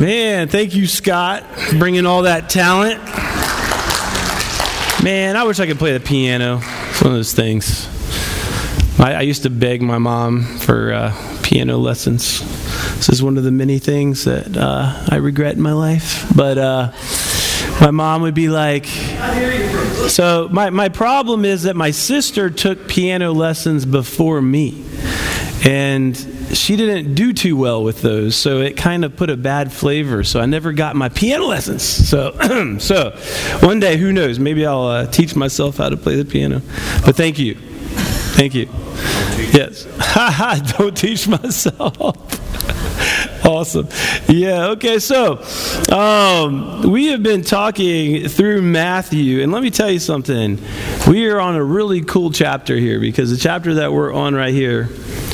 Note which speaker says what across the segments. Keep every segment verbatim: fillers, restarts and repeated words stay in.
Speaker 1: Man, thank you, Scott, bringing all that talent. Man, I wish I could play the piano. It's one of those things. I, I used to beg my mom for uh, piano lessons. This is one of the many things that uh, I regret in my life. But uh, my mom would be like, so my, my problem is that my sister took piano lessons before me. And she didn't do too well with those, so it kind of put a bad flavor. So I never got my piano lessons. So, so one day, who knows? Maybe I'll uh, teach myself how to play the piano. But thank you, thank you. Yes, don't teach myself. Awesome. Yeah, okay, so um, we have been talking through Matthew, and let me tell you something. We are on a really cool chapter here, because the chapter that we're on right here,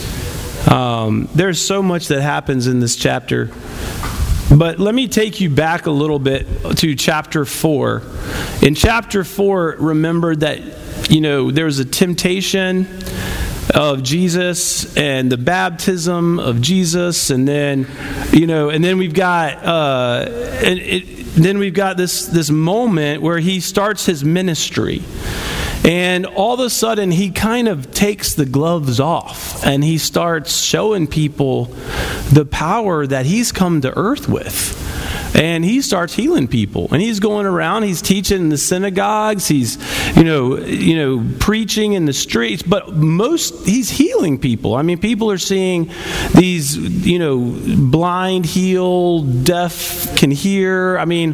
Speaker 1: um, there's so much that happens in this chapter. But let me take you back a little bit to chapter four. In chapter four, remember that, you know, there was a temptation of Jesus and the baptism of Jesus, and then, you know, and then we've got, uh, and it, then we've got this this moment where he starts his ministry, and all of a sudden he kind of takes the gloves off, and he starts showing people the power that he's come to earth with. And he starts healing people, and he's going around. He's teaching in the synagogues. He's, you know, you know, preaching in the streets. But most, he's healing people. I mean, people are seeing these, you know, blind healed, deaf can hear. I mean,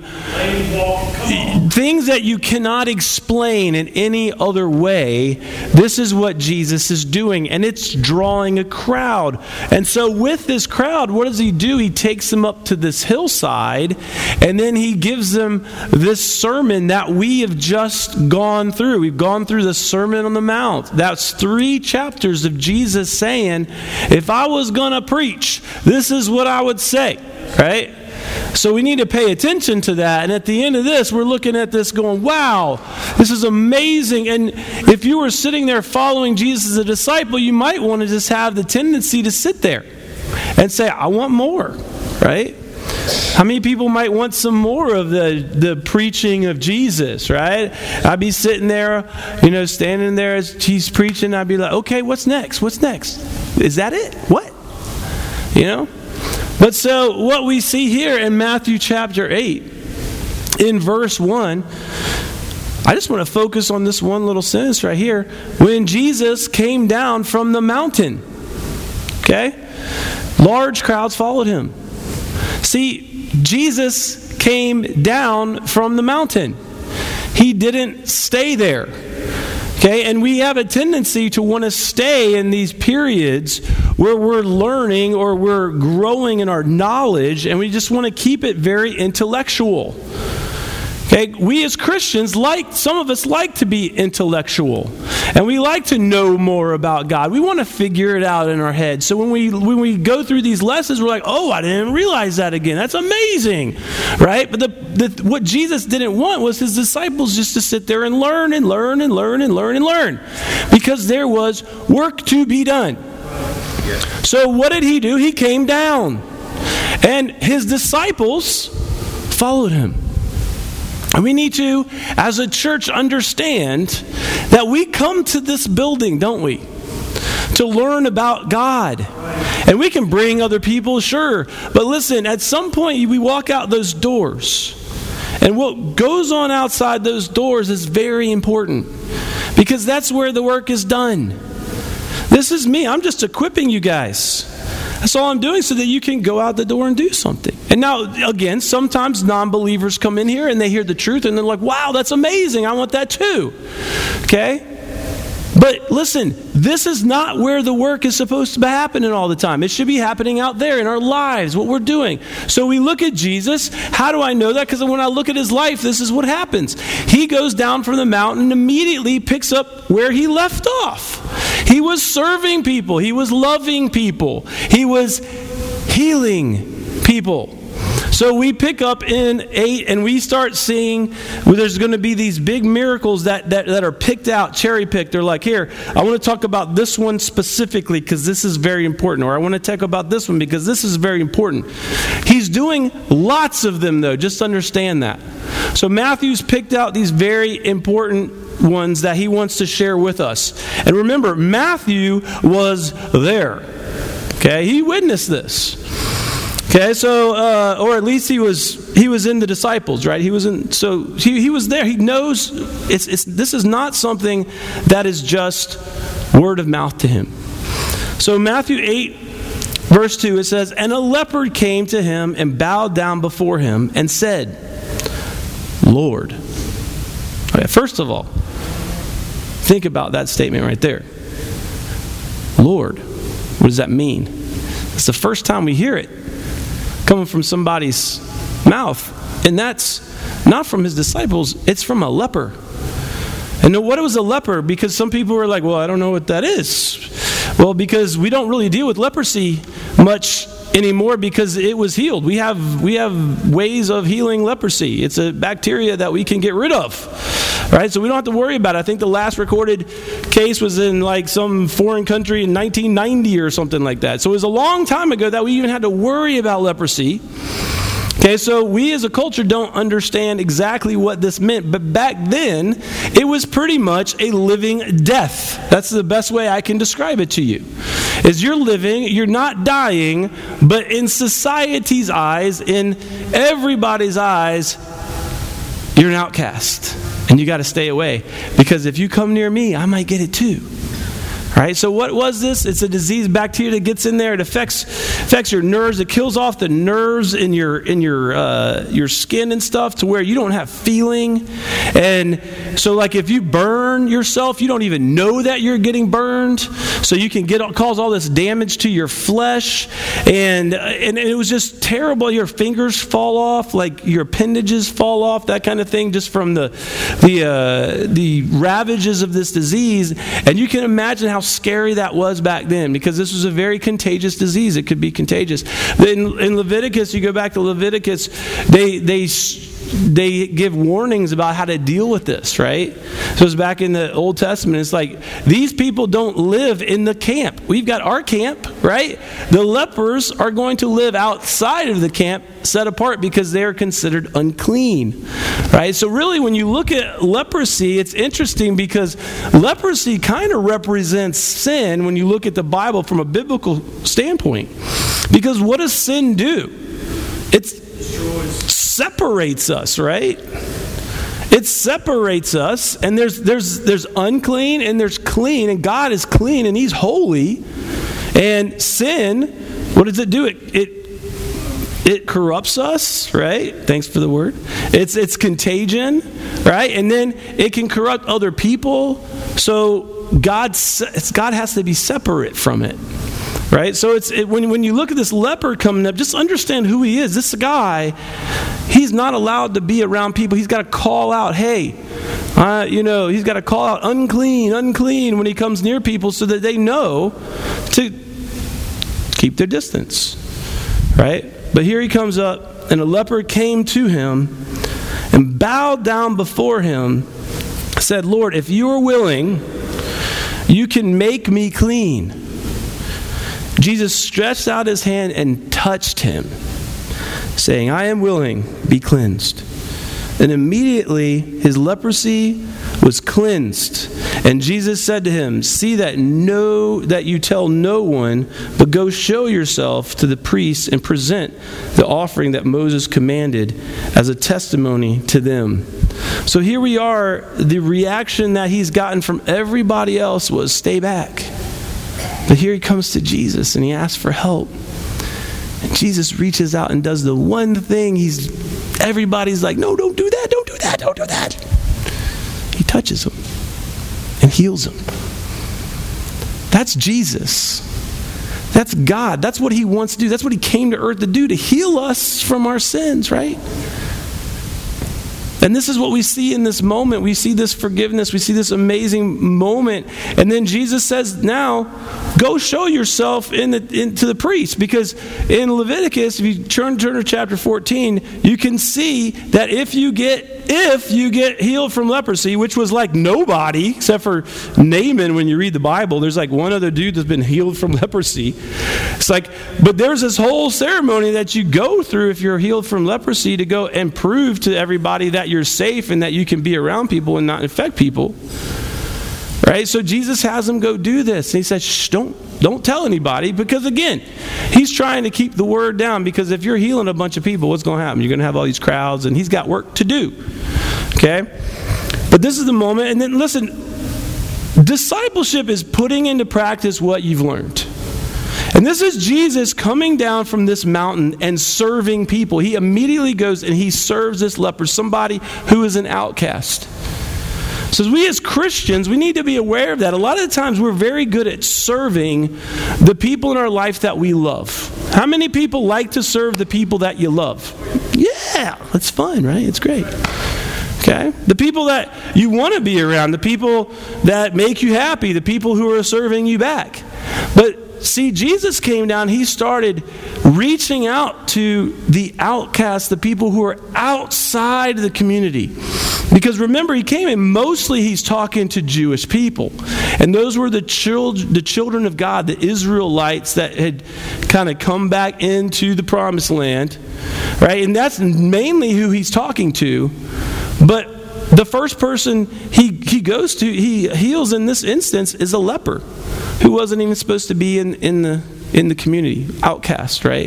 Speaker 1: things that you cannot explain in any other way. This is what Jesus is doing, and it's drawing a crowd. And so, with this crowd, what does he do? He takes them up to this hillside. And then he gives them this sermon that we have just gone through. We've gone through the Sermon on the Mount. That's three chapters of Jesus saying, if I was going to preach, this is what I would say, right? So we need to pay attention to that. And at the end of this, we're looking at this going, wow, this is amazing. And if you were sitting there following Jesus as a disciple, you might want to just have the tendency to sit there and say, I want more, right? How many people might want some more of the, the preaching of Jesus, right? I'd be sitting there, you know, standing there as he's preaching. I'd be like, okay, what's next? What's next? Is that it? What? You know? But so what we see here in Matthew chapter eight, in verse one, I just want to focus on this one little sentence right here. When Jesus came down from the mountain, okay? Large crowds followed him. See, Jesus came down from the mountain. He didn't stay there. Okay, and we have a tendency to want to stay in these periods where we're learning or we're growing in our knowledge, and we just want to keep it very intellectual. Okay, we as Christians like, some of us like to be intellectual, and we like to know more about God. We want to figure it out in our head. So when we when we go through these lessons, we're like, oh, I didn't realize that again. That's amazing, right? But the, the what Jesus didn't want was his disciples just to sit there and learn and learn and learn and learn and learn, because there was work to be done. So what did he do? He came down, and his disciples followed him. And we need to, as a church, understand that we come to this building, don't we, to learn about God. And we can bring other people, sure. But listen, at some point we walk out those doors. And what goes on outside those doors is very important, because that's where the work is done. This is me. I'm just equipping you guys. That's all I'm doing, so that you can go out the door and do something. And now, again, sometimes non-believers come in here and they hear the truth and they're like, wow, that's amazing. I want that too. Okay? But listen, this is not where the work is supposed to be happening all the time. It should be happening out there in our lives, what we're doing. So we look at Jesus. How do I know that? Because when I look at his life, this is what happens. He goes down from the mountain and immediately picks up where he left off. He was serving people. He was loving people. He was healing people. So we pick up in eight and we start seeing well, there's going to be these big miracles that, that, that are picked out, cherry picked. They're like, here, I want to talk about this one specifically because this is very important. Or I want to talk about this one because this is very important. He's doing lots of them though, just understand that. So Matthew's picked out these very important ones that he wants to share with us. And remember, Matthew was there. Okay, he witnessed this. Okay, so uh, or at least he was he was in the disciples, right? He was in, so he, he was there. He knows it's it's this is not something that is just word of mouth to him. So Matthew eight, verse two, it says, "And a leper came to him and bowed down before him and said, Lord." Okay, first of all, think about that statement right there. Lord, what does that mean? It's the first time we hear it coming from somebody's mouth. And that's not from his disciples, it's from a leper. And what was a leper? Because some people were like, well, I don't know what that is. Well, because we don't really deal with leprosy much anymore because it was healed. We have we have ways of healing leprosy. It's a bacteria that we can get rid of. Right? So we don't have to worry about it. I think the last recorded case was in like some foreign country in nineteen ninety or something like that. So it was a long time ago that we even had to worry about leprosy. Okay, so we as a culture don't understand exactly what this meant. But back then, it was pretty much a living death. That's the best way I can describe it to you. Is you're living, you're not dying, but in society's eyes, in everybody's eyes, you're an outcast. And you got to stay away. Because if you come near me, I might get it too. Right? So what was this? It's a disease, bacteria that gets in there. It affects affects your nerves. It kills off the nerves in your in your uh, your skin and stuff to where you don't have feeling. And so, like if you burn yourself, you don't even know that you're getting burned. So you can get cause all this damage to your flesh. And and it was just terrible. Your fingers fall off, like your appendages fall off, that kind of thing, just from the the uh, the ravages of this disease. And you can imagine how scary that was back then, because this was a very contagious disease. It could be contagious. In, in Leviticus, you go back to Leviticus, they they they give warnings about how to deal with this, right? So it's back in the Old Testament. It's like, these people don't live in the camp. We've got our camp, right? The lepers are going to live outside of the camp, set apart, because they are considered unclean, right? So really, when you look at leprosy, it's interesting because leprosy kind of represents sin when you look at the Bible from a biblical standpoint. Because what does sin do? It separates us, right? It separates us, and there's there's there's unclean and there's clean, and God is clean and He's holy. And sin, what does it do? It it it corrupts us, right? Thanks for the word. It's it's contagion, right? And then it can corrupt other people. So God God has to be separate from it. Right? So it's it, when, when you look at this leper coming up, just understand who he is. This guy, he's not allowed to be around people. He's got to call out, hey, uh, you know, he's got to call out unclean, unclean when he comes near people so that they know to keep their distance. Right? But here he comes up, and a leper came to him and bowed down before him, said, Lord, if you are willing, you can make me clean. Jesus stretched out his hand and touched him, saying, I am willing, be cleansed. And immediately his leprosy was cleansed. And Jesus said to him, see that no that you tell no one, but go show yourself to the priests and present the offering that Moses commanded as a testimony to them. So here we are. The reaction that he's gotten from everybody else was, stay back. But here he comes to Jesus and he asks for help. And Jesus reaches out and does the one thing he's, everybody's like, no, don't do that, don't do that, don't do that. He touches him and heals him. That's Jesus. That's God. That's what he wants to do. That's what he came to earth to do, to heal us from our sins, right? And this is what we see in this moment. We see this forgiveness. We see this amazing moment. And then Jesus says, now, go show yourself in the, in, to the priest. Because in Leviticus, if you turn, turn to chapter fourteen, you can see that if you get if you get healed from leprosy, which was like nobody, except for Naaman when you read the Bible, there's like one other dude that's been healed from leprosy. It's like, but there's this whole ceremony that you go through if you're healed from leprosy to go and prove to everybody that you're safe and that you can be around people and not infect people. Right? So Jesus has them go do this. And he says, shh, don't, don't tell anybody. Because again, he's trying to keep the word down. Because if you're healing a bunch of people, what's going to happen? You're going to have all these crowds, and he's got work to do. Okay? But this is the moment. And then listen, discipleship is putting into practice what you've learned. And this is Jesus coming down from this mountain and serving people. He immediately goes and he serves this leper, somebody who is an outcast. So as we as Christians, we need to be aware of that. A lot of the times we're very good at serving the people in our life that we love. How many people like to serve the people that you love? Yeah, it's fun, right? It's great. Okay? The people that you want to be around, the people that make you happy, the people who are serving you back. But see, Jesus came down, he started reaching out to the outcasts, the people who are outside the community. Because remember, he came and mostly he's talking to Jewish people. And those were the, child, the children of God, the Israelites that had kind of come back into the promised land. Right? And that's mainly who he's talking to. But the first person he, he goes to, he heals in this instance, is a leper who wasn't even supposed to be in, in the in the community, outcast, right?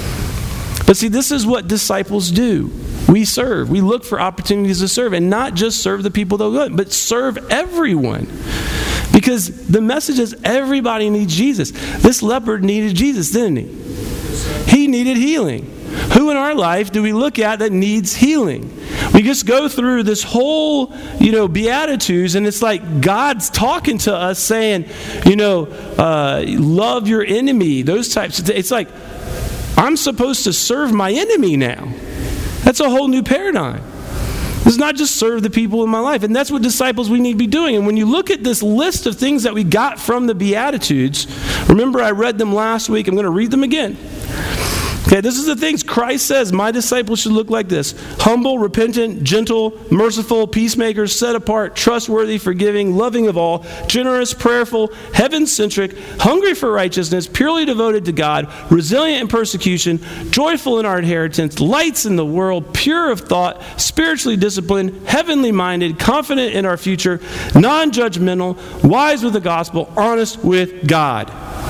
Speaker 1: But see, this is what disciples do. We serve. We look for opportunities to serve, and not just serve the people that go, but serve everyone. Because the message is everybody needs Jesus. This leper needed Jesus, didn't he? He needed healing. Who in our life do we look at that needs healing? We just go through this whole, you know, Beatitudes, and it's like God's talking to us saying, you know, uh, love your enemy, those types of things. It's like, I'm supposed to serve my enemy now. That's a whole new paradigm. It's not just serve the people in my life. And that's what disciples we need to be doing. And when you look at this list of things that we got from the Beatitudes, remember I read them last week. I'm going to read them again. Okay, this is the things Christ says my disciples should look like this: humble, repentant, gentle, merciful, peacemakers, set apart, trustworthy, forgiving, loving of all, generous, prayerful, heaven-centric, hungry for righteousness, purely devoted to God, resilient in persecution, joyful in our inheritance, lights in the world, pure of thought, spiritually disciplined, heavenly minded, confident in our future, non-judgmental, wise with the gospel, honest with God.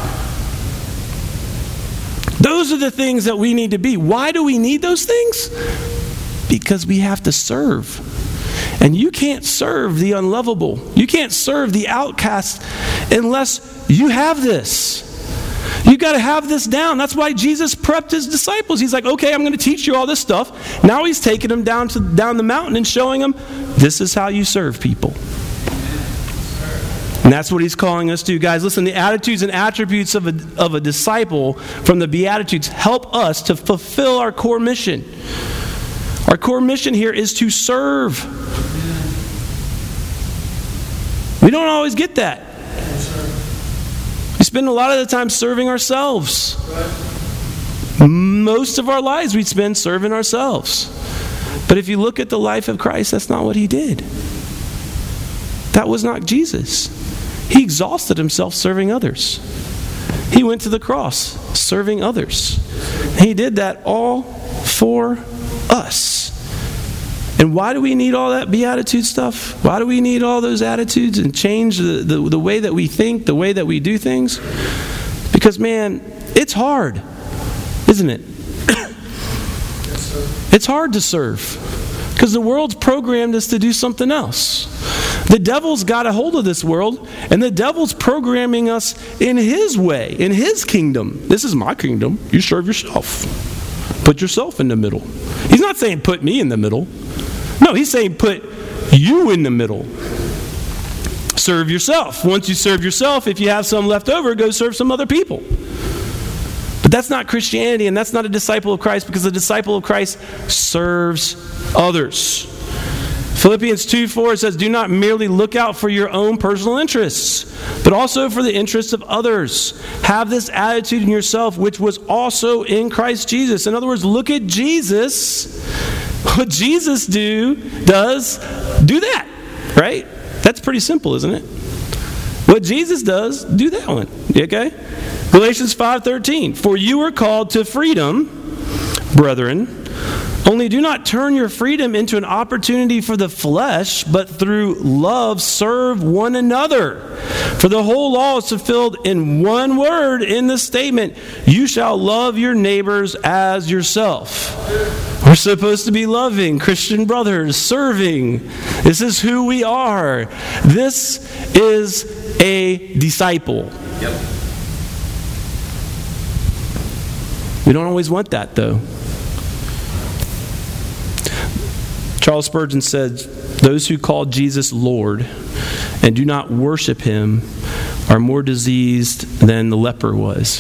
Speaker 1: Those are the things that we need to be. Why do we need those things? Because we have to serve. And you can't serve the unlovable. You can't serve the outcast unless you have this. You've got to have this down. That's why Jesus prepped his disciples. He's like, okay, I'm going to teach you all this stuff. Now he's taking them down to down the mountain and showing them, this is how you serve people. And that's what he's calling us to. Guys, listen, the attitudes and attributes of a, of a disciple from the Beatitudes help us to fulfill our core mission. Our core mission here is to serve. We don't always get that. We spend a lot of the time serving ourselves. Most of our lives we spend serving ourselves. But if you look at the life of Christ, that's not what he did. That was not Jesus. He exhausted himself serving others. He went to the cross serving others. He did that all for us. And why do we need all that beatitude stuff? Why do we need all those attitudes and change the, the, the way that we think, the way that we do things? Because, man, it's hard, isn't it? It's hard to serve. Because the world's programmed us to do something else. The devil's got a hold of this world, and the devil's programming us in his way, in his kingdom. This is my kingdom. You serve yourself. Put yourself in the middle. He's not saying put me in the middle. No, he's saying put you in the middle. Serve yourself. Once you serve yourself, if you have some left over, go serve some other people. But that's not Christianity, and that's not a disciple of Christ, because a disciple of Christ serves others. Philippians two four says, do not merely look out for your own personal interests, but also for the interests of others. Have this attitude in yourself, which was also in Christ Jesus. In other words, look at Jesus. What Jesus do does, do that, right? That's pretty simple, isn't it? What Jesus does, do that one. Okay? Galatians five thirteen. For you are called to freedom, brethren. Only do not turn your freedom into an opportunity for the flesh, but through love serve one another. For the whole law is fulfilled in one word in the statement, you shall love your neighbors as yourself. We're supposed to be loving Christian brothers, serving. This is who we are. This is a disciple. Yep. We don't always want that, though. Charles Spurgeon said, those who call Jesus Lord and do not worship him are more diseased than the leper was.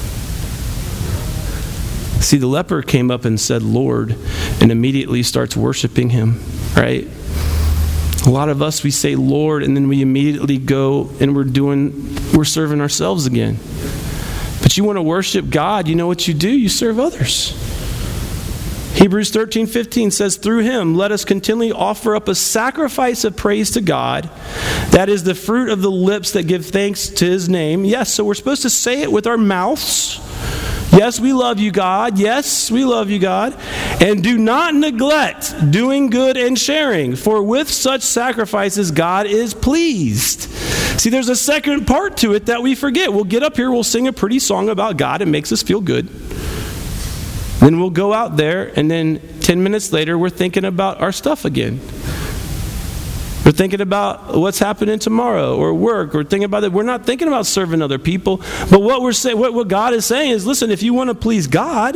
Speaker 1: See, the leper came up and said, Lord, and immediately starts worshiping him, right? A lot of us, we say Lord, and then we immediately go and we're doing, we're serving ourselves again. But you want to worship God, you know what you do? You serve others. Hebrews thirteen fifteen says, through him let us continually offer up a sacrifice of praise to God. That is the fruit of the lips that give thanks to his name. Yes, so we're supposed to say it with our mouths. Yes, we love you, God. Yes, we love you, God. And do not neglect doing good and sharing, for with such sacrifices God is pleased. See, there's a second part to it that we forget. We'll get up here, we'll sing a pretty song about God. It makes us feel good. Then we'll go out there, and then ten minutes later, we're thinking about our stuff again. We're thinking about what's happening tomorrow, or work, or thinking about it. We're not thinking about serving other people. But what we're saying, what, what God is saying is, listen, if you want to please God,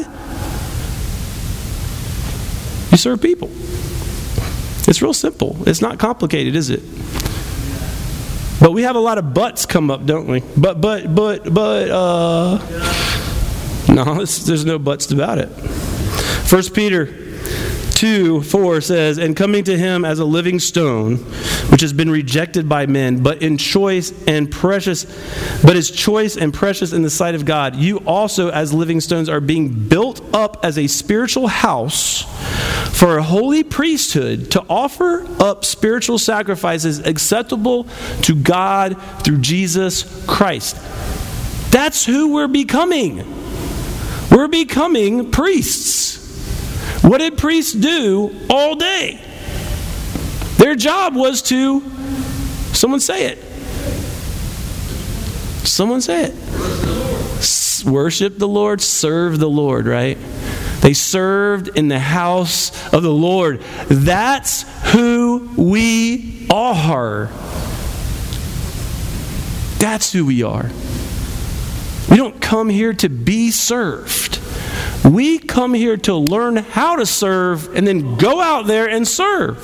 Speaker 1: you serve people. It's real simple. It's not complicated, is it? But we have a lot of buts come up, don't we? But, but, but, but, uh... No, there's no buts about it. First Peter two four says, and coming to him as a living stone, which has been rejected by men, but in choice and precious, but is choice and precious in the sight of God. You also, as living stones, are being built up as a spiritual house for a holy priesthood, to offer up spiritual sacrifices acceptable to God through Jesus Christ. That's who we're becoming. We're becoming priests. What did priests do all day? Their job was to, someone say it. Someone say it. S- worship the Lord, serve the Lord, right? They served in the house of the Lord. That's who we are. That's who we are. We don't come here to be served. We come here to learn how to serve and then go out there and serve.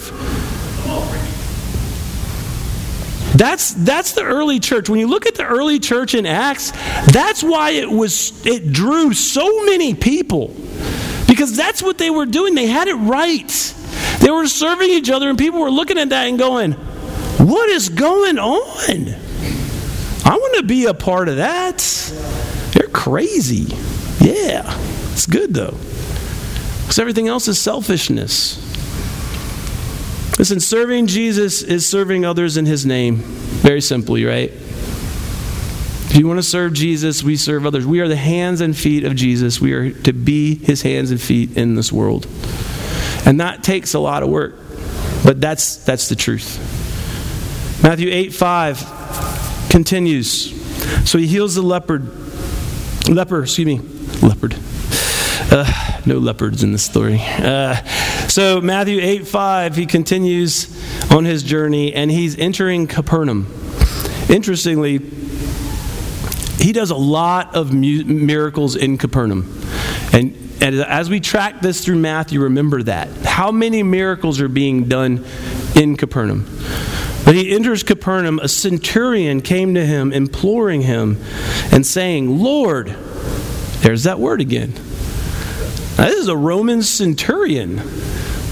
Speaker 1: That's that's the early church. When you look at the early church in Acts, that's why it was it drew so many people. Because that's what they were doing. They had it right. They were serving each other, and people were looking at that and going, what is going on? I want to be a part of that. They're crazy. Yeah, it's good though. Because everything else is selfishness. Listen, serving Jesus is serving others in his name. Very simply, right? If you want to serve Jesus, we serve others. We are the hands and feet of Jesus. We are to be his hands and feet in this world. And that takes a lot of work. But that's that's the truth. Matthew eight five continues. So he heals the leopard. Leper, excuse me. Leopard. Uh, no leopards in this story. Uh, so Matthew eight five, he continues on his journey, and he's entering Capernaum. Interestingly, he does a lot of mu- miracles in Capernaum. And, and as we track this through Matthew, remember that. How many miracles are being done in Capernaum? But he enters Capernaum, a centurion came to him, imploring him and saying, Lord, there's that word again. Now, this is a Roman centurion.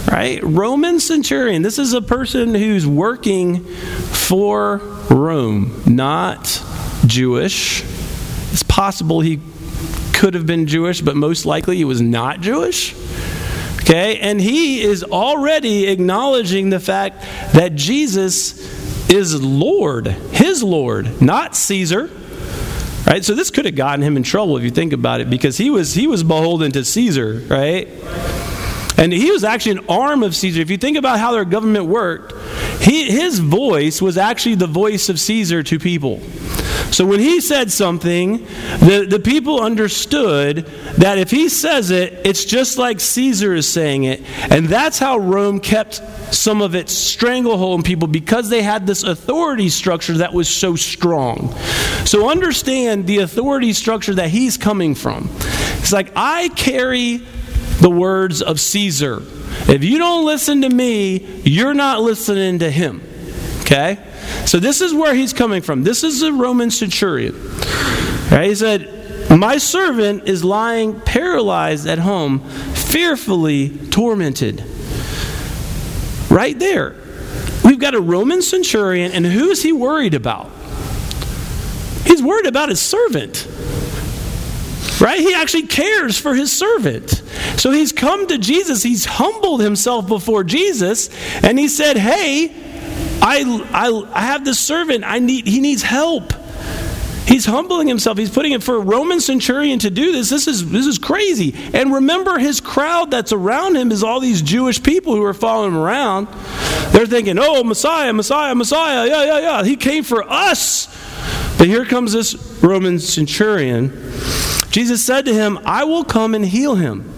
Speaker 1: right? Roman centurion. This is a person who's working for Rome, not Jewish. It's possible he could have been Jewish, but most likely he was not Jewish. Okay, and he is already acknowledging the fact that Jesus is Lord, his Lord, not Caesar. Right? So this could have gotten him in trouble if you think about it, because he was he was beholden to Caesar, right? And he was actually an arm of Caesar. If you think about how their government worked, he, his voice was actually the voice of Caesar to people. So when he said something, the, the people understood that if he says it, it's just like Caesar is saying it. And that's how Rome kept some of its stranglehold on people, because they had this authority structure that was so strong. So understand the authority structure that he's coming from. It's like, I carry the words of Caesar. If you don't listen to me, you're not listening to him. Okay? So this is where he's coming from. This is a Roman centurion. Right? He said, my servant is lying paralyzed at home, fearfully tormented. Right there. We've got a Roman centurion, and who is he worried about? He's worried about his servant. Right? He actually cares for his servant. So he's come to Jesus. He's humbled himself before Jesus, and he said, hey, I, I, I have this servant. I need. He needs help. He's humbling himself. He's putting it for a Roman centurion to do this. This is this is crazy. And remember, his crowd that's around him is all these Jewish people who are following him around. They're thinking, oh, Messiah, Messiah, Messiah. Yeah, yeah, yeah. He came for us. But here comes this Roman centurion. Jesus said to him, I will come and heal him.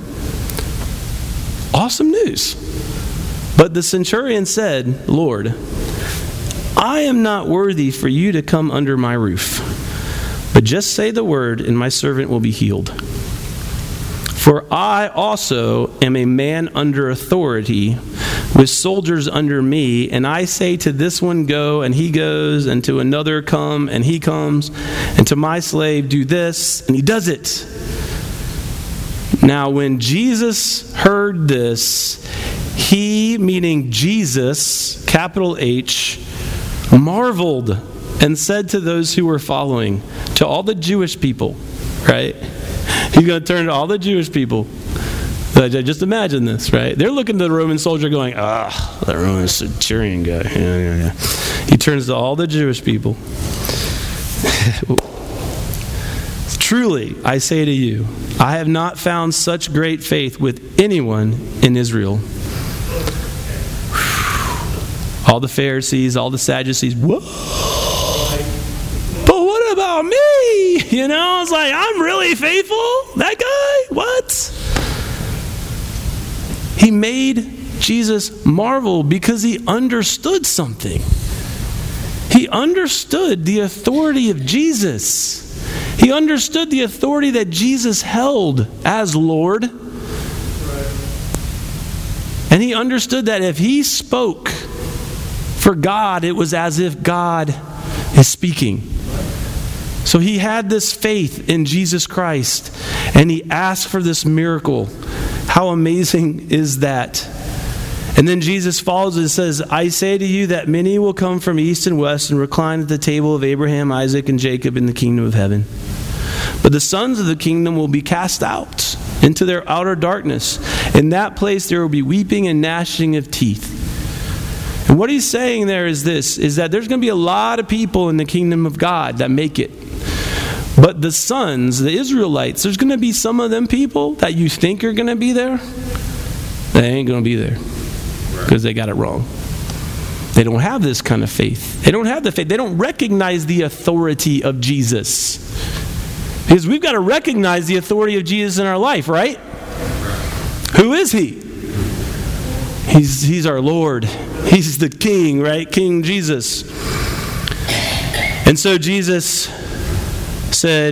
Speaker 1: Awesome news. But the centurion said, Lord, I am not worthy for you to come under my roof. But just say the word, and my servant will be healed. For I also am a man under authority, with soldiers under me, and I say to this one, go, and he goes, and to another, come, and he comes, and to my slave, do this, and he does it. Now, when Jesus heard this, he, meaning Jesus, capital H, marveled and said to those who were following, to all the Jewish people, right? He's going to turn to all the Jewish people. Just imagine this, right? They're looking to the Roman soldier going, ah, that Roman centurion guy. Yeah, yeah, yeah. He turns to all the Jewish people. Truly, I say to you, I have not found such great faith with anyone in Israel. All the Pharisees, all the Sadducees, whoa. But what about me? You know, it's like, I'm really faithful? That guy? What? He made Jesus marvel because he understood something. He understood the authority of Jesus. He understood the authority that Jesus held as Lord. And he understood that if he spoke for God, it was as if God is speaking. So he had this faith in Jesus Christ, and he asked for this miracle. How amazing is that? And then Jesus follows and says, I say to you that many will come from east and west and recline at the table of Abraham, Isaac, and Jacob in the kingdom of heaven. But the sons of the kingdom will be cast out into their outer darkness. In that place there will be weeping and gnashing of teeth. And what he's saying there is this, is that there's going to be a lot of people in the kingdom of God that make it. But the sons, the Israelites, there's going to be some of them people that you think are going to be there. They ain't going to be there because they got it wrong. They don't have this kind of faith. They don't have the faith. They don't recognize the authority of Jesus. Because we've got to recognize the authority of Jesus in our life, right? Who is he? He's, he's our Lord. He's the King, right? King Jesus. And so Jesus said,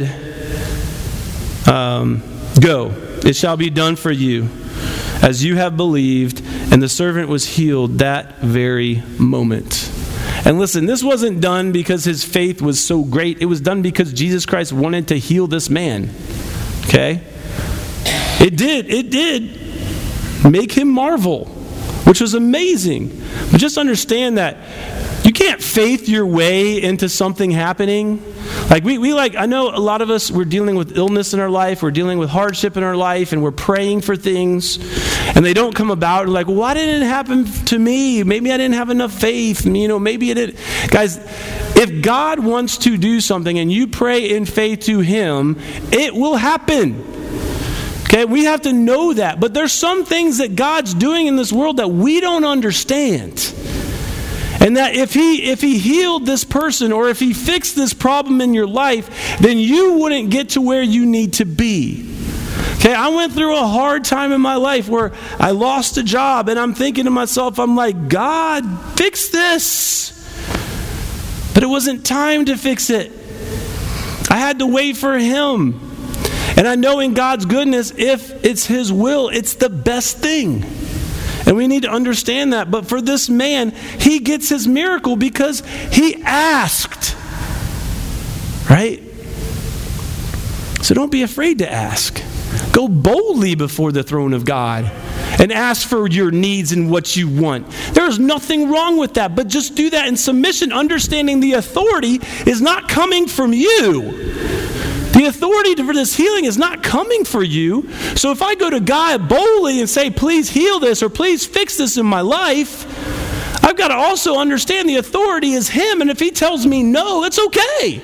Speaker 1: um, go, it shall be done for you as you have believed. And the servant was healed that very moment. And listen, this wasn't done because his faith was so great. It was done because Jesus Christ wanted to heal this man. Okay? It did. It did make him marvel. which was amazing. But just understand that you can't faith your way into something happening. Like we, we like, I know a lot of us, we're dealing with illness in our life, we're dealing with hardship in our life, and we're praying for things, and they don't come about. And like, well, why didn't it happen to me? Maybe I didn't have enough faith. You know, maybe it didn't. Guys, if God wants to do something and you pray in faith to Him, it will happen. Okay, we have to know that. But there's some things that God's doing in this world that we don't understand. And that if he if he healed this person or if he fixed this problem in your life, then you wouldn't get to where you need to be. Okay, I went through a hard time in my life where I lost a job, and I'm thinking to myself, I'm like, God, fix this. But it wasn't time to fix it. I had to wait for Him. And I know in God's goodness, if it's His will, it's the best thing. And we need to understand that. But for this man, he gets his miracle because he asked. Right? So don't be afraid to ask. Go boldly before the throne of God and ask for your needs and what you want. There's nothing wrong with that, but just do that in submission, understanding the authority is not coming from you. The authority for this healing is not coming for you. So if I go to God boldly and say, please heal this or please fix this in my life, I've got to also understand the authority is Him. And if He tells me no, it's okay.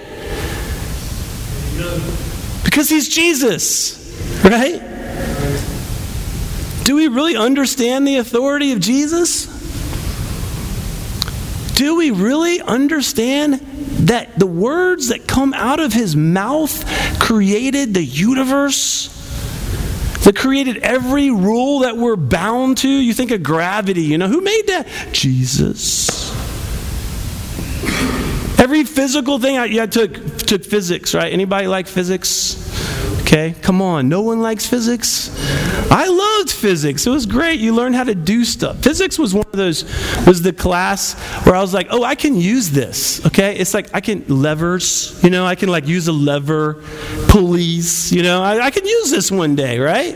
Speaker 1: Because He's Jesus, right? Do we really understand the authority of Jesus? Do we really understand that the words that come out of His mouth created the universe? That created every rule that we're bound to? You think of gravity, you know, who made that? Jesus. Every physical thing, I, yeah, I took, took physics, right? Anybody like physics? Okay, come on. No one likes physics? I loved physics. It was great. You learned how to do stuff. Physics was one of those, was the class where I was like, oh, I can use this. Okay, it's like I can, levers, you know, I can like use a lever, pulleys, you know, I, I can use this one day, right?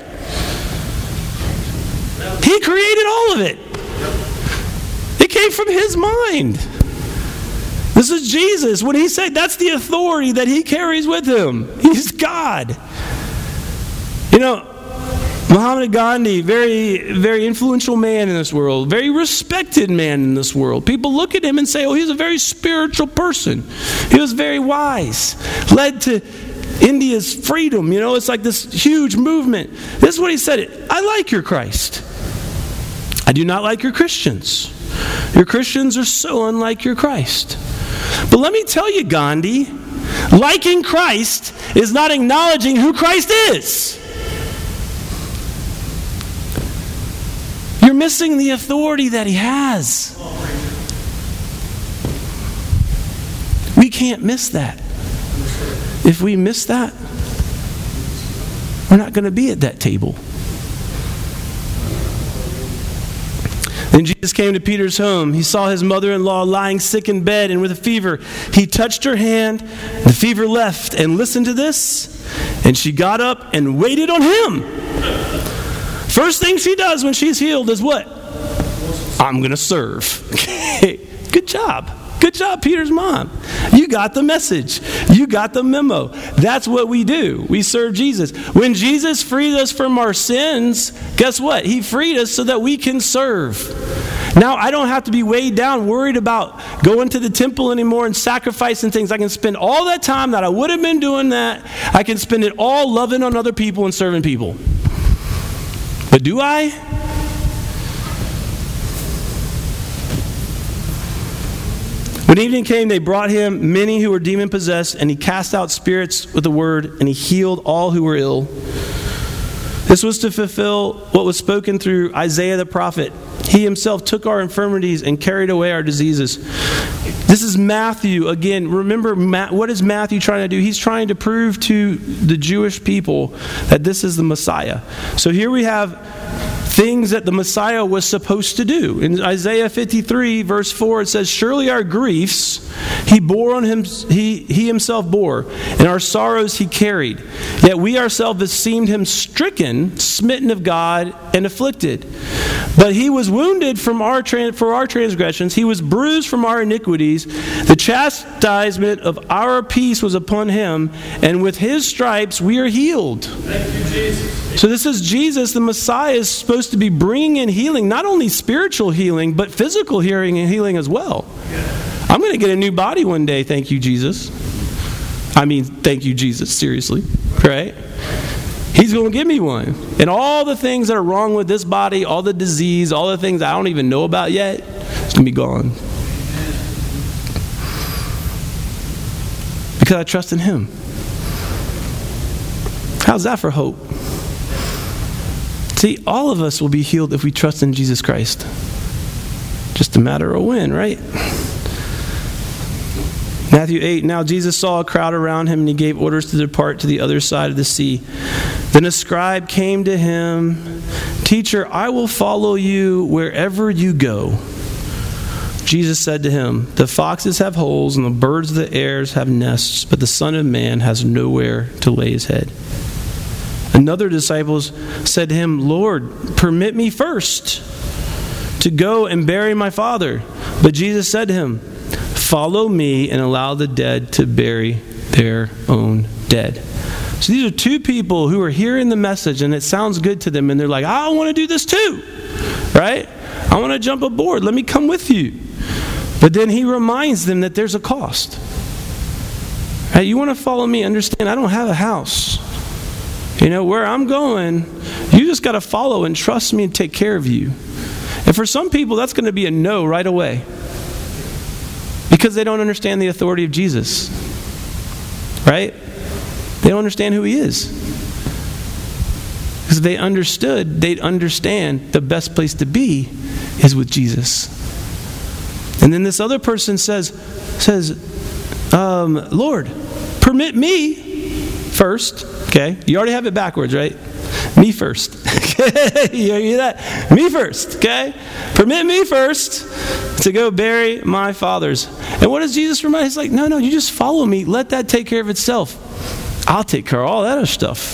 Speaker 1: He created all of it. It came from His mind. This is Jesus. When He said, that's the authority that He carries with Him. He's God. You know, Mahatma Gandhi, very, very influential man in this world, very respected man in this world. People look at him and say, oh, he's a very spiritual person. He was very wise, led to India's freedom. You know, it's like this huge movement. This is what he said. I like your Christ. I do not like your Christians. Your Christians are so unlike your Christ. But let me tell you, Gandhi, liking Christ is not acknowledging who Christ is. You're missing the authority that He has. We can't miss that. If we miss that, we're not going to be at that table. Then Jesus came to Peter's home. He saw his mother-in-law lying sick in bed and with a fever. He touched her hand. The fever left. And listen to this. And she got up and waited on Him. First thing she does when she's healed is what? I'm going to serve. Okay. Good job. Good job, Peter's mom. You got the message. You got the memo. That's what we do. We serve Jesus. When Jesus freed us from our sins, guess what? He freed us so that we can serve. Now, I don't have to be weighed down, worried about going to the temple anymore and sacrificing things. I can spend all that time that I would have been doing that. I can spend it all loving on other people and serving people. But do I? When evening came, they brought Him many who were demon-possessed, and He cast out spirits with the word, and He healed all who were ill. This was to fulfill what was spoken through Isaiah the prophet. He Himself took our infirmities and carried away our diseases. This is Matthew. Again, remember, what is Matthew trying to do? He's trying to prove to the Jewish people that this is the Messiah. So here we have things that the Messiah was supposed to do. In Isaiah fifty-three, verse four, it says, "Surely our griefs he bore on him, he, he himself bore, and our sorrows he carried. Yet we ourselves esteemed him stricken, smitten of God, and afflicted. But he was wounded from our trans- for our transgressions, he was bruised from our iniquities. The chastisement of our peace was upon him, and with his stripes we are healed."
Speaker 2: Thank you, Jesus.
Speaker 1: So this is Jesus, the Messiah, is supposed to be bringing in healing, not only spiritual healing, but physical healing and healing as well. I'm going to get a new body one day, thank you, Jesus. I mean, thank you, Jesus, seriously, right? He's going to give me one. And all the things that are wrong with this body, all the disease, all the things I don't even know about yet, it's going to be gone. Because I trust in him. How's that for hope? See, all of us will be healed if we trust in Jesus Christ. Just a matter of when, right? Matthew eight, "Now Jesus saw a crowd around him, and he gave orders to depart to the other side of the sea. Then a scribe came to him, 'Teacher, I will follow you wherever you go.' Jesus said to him, 'The foxes have holes, and the birds of the air have nests, but the Son of Man has nowhere to lay his head.' Another disciple said to him, 'Lord, permit me first to go and bury my father.' But Jesus said to him, 'Follow me and allow the dead to bury their own dead.'" So these are two people who are hearing the message and it sounds good to them, and they're like, "I want to do this too, right? I want to jump aboard. Let me come with you." But then he reminds them that there's a cost. Hey, you want to follow me? Understand, I don't have a house. You know, where I'm going, you just got to follow and trust me and take care of you. And for some people, that's going to be a no right away. Because they don't understand the authority of Jesus. Right? They don't understand who he is. Because if they understood, they'd understand the best place to be is with Jesus. And then this other person says, says, um, "Lord, permit me first." Okay? You already have it backwards, right? Me first. You hear that? Me first. Okay? Permit me first to go bury my fathers. And what does Jesus remind? He's like, no, no, you just follow me. Let that take care of itself. I'll take care of all that other stuff.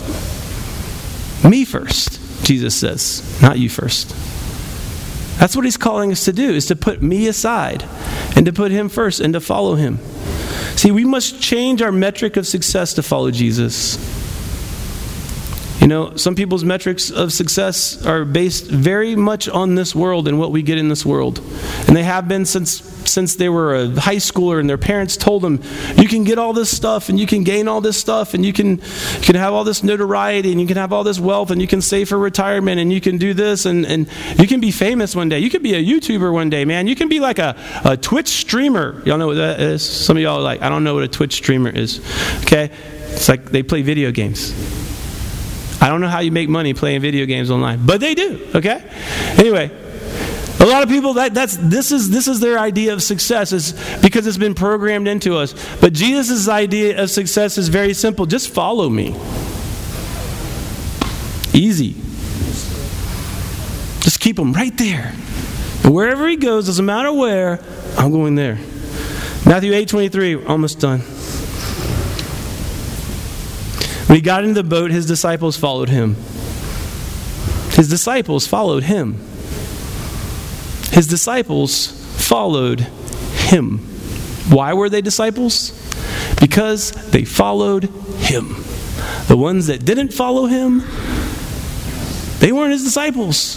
Speaker 1: Me first, Jesus says, not you first. That's what he's calling us to do, is to put me aside and to put him first and to follow him. See, we must change our metric of success to follow Jesus. You know, some people's metrics of success are based very much on this world and what we get in this world. And they have been since since they were a high schooler, and their parents told them, you can get all this stuff and you can gain all this stuff and you can, you can have all this notoriety and you can have all this wealth and you can save for retirement and you can do this and, and you can be famous one day. You could be a YouTuber one day, man. You can be like a, a Twitch streamer. Y'all know what that is? Some of y'all are like, I don't know what a Twitch streamer is. Okay? It's like they play video games. I don't know how you make money playing video games online, but they do, okay? Anyway, a lot of people, that that's this is this is their idea of success, is because it's been programmed into us. But Jesus' idea of success is very simple. Just follow me. Easy. Just keep him right there. And wherever he goes, doesn't matter where, I'm going there. Matthew eight twenty-three, almost done. When he got into the boat, his disciples followed him. His disciples followed him. His disciples followed him. Why were they disciples? Because they followed him. The ones that didn't follow him, they weren't his disciples.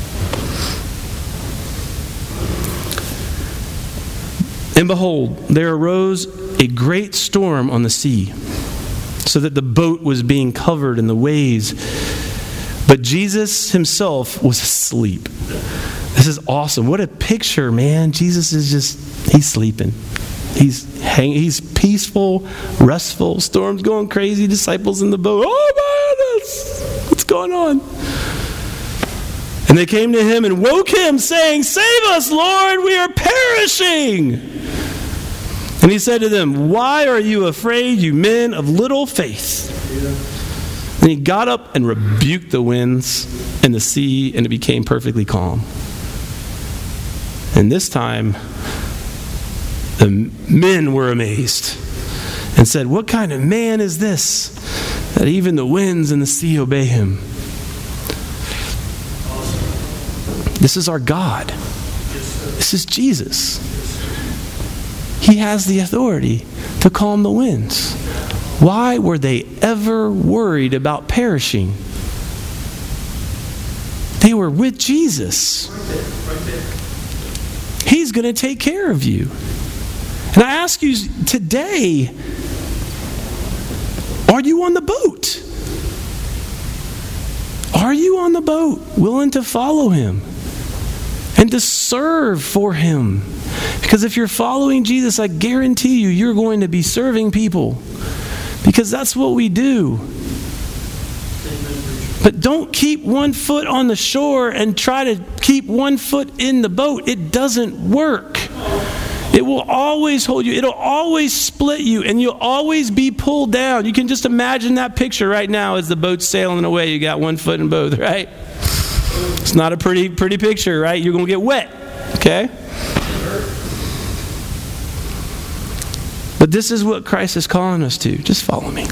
Speaker 1: And behold, there arose a great storm on the sea, so that the boat was being covered in the waves. But Jesus himself was asleep. This is awesome. What a picture, man. Jesus is just, he's sleeping. He's hanging, he's peaceful, restful. Storm's going crazy. Disciples in the boat. Oh my goodness. What's going on? And they came to him and woke him, saying, "Save us, Lord, we are perishing." And he said to them, "Why are you afraid, you men of little faith?" Yeah. And he got up and rebuked the winds and the sea, and it became perfectly calm. And this time, the men were amazed and said, "What kind of man is this, that even the winds and the sea obey him?" This is our God. This is Jesus. He has the authority to calm the winds. Why were they ever worried about perishing? They were with Jesus. He's going to take care of you. And I ask you today, are you on the boat? Are you on the boat, willing to follow him and to serve for him? Because if you're following Jesus, I guarantee you, you're going to be serving people. Because that's what we do. But don't keep one foot on the shore and try to keep one foot in the boat. It doesn't work. It will always hold you. It'll always split you, and you'll always be pulled down. You can just imagine that picture right now as the boat's sailing away. You got one foot in both, right? It's not a pretty, pretty picture, right? You're going to get wet, okay? But this is what Christ is calling us to. Just follow me.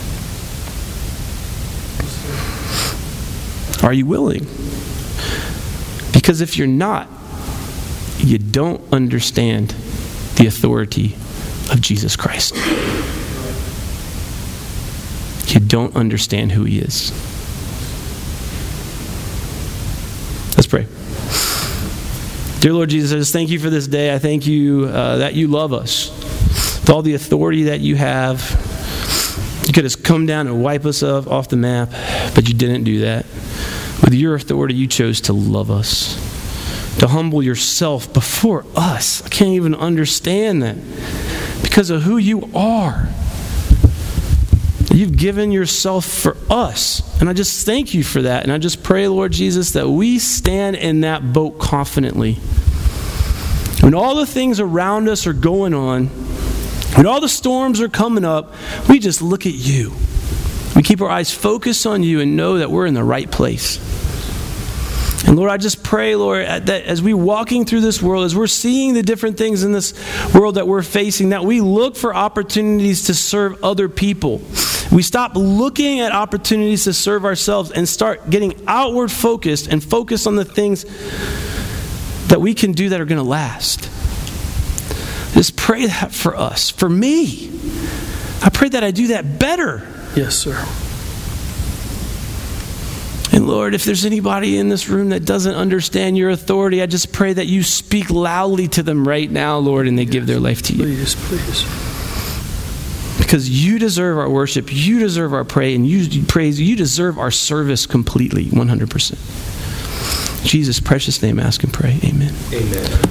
Speaker 1: Are you willing? Because if you're not, you don't understand the authority of Jesus Christ. You don't understand who he is. Let's pray. Dear Lord Jesus, I just thank you for this day. I thank you uh, that you love us. With all the authority that you have, you could have come down and wipe us off, off the map, but you didn't do that. With your authority, you chose to love us, to humble yourself before us. I can't even understand that because of who you are. You've given yourself for us. And I just thank you for that. And I just pray, Lord Jesus, that we stand in that boat confidently. When all the things around us are going on, when all the storms are coming up, we just look at you. We keep our eyes focused on you and know that we're in the right place. And Lord, I just pray, Lord, that as we're walking through this world, as we're seeing the different things in this world that we're facing, that we look for opportunities to serve other people. We stop looking at opportunities to serve ourselves and start getting outward focused and focus on the things that we can do that are going to last. Just pray that for us, for me. I pray that I do that better.
Speaker 2: Yes, sir.
Speaker 1: And Lord, if there's anybody in this room that doesn't understand your authority, I just pray that you speak loudly to them right now, Lord, and they yes, give their life to you.
Speaker 2: Please, please.
Speaker 1: Because you deserve our worship, you deserve our praise, and you praise, you deserve our service completely, one hundred percent. In Jesus' precious name, ask and pray. Amen.
Speaker 2: Amen.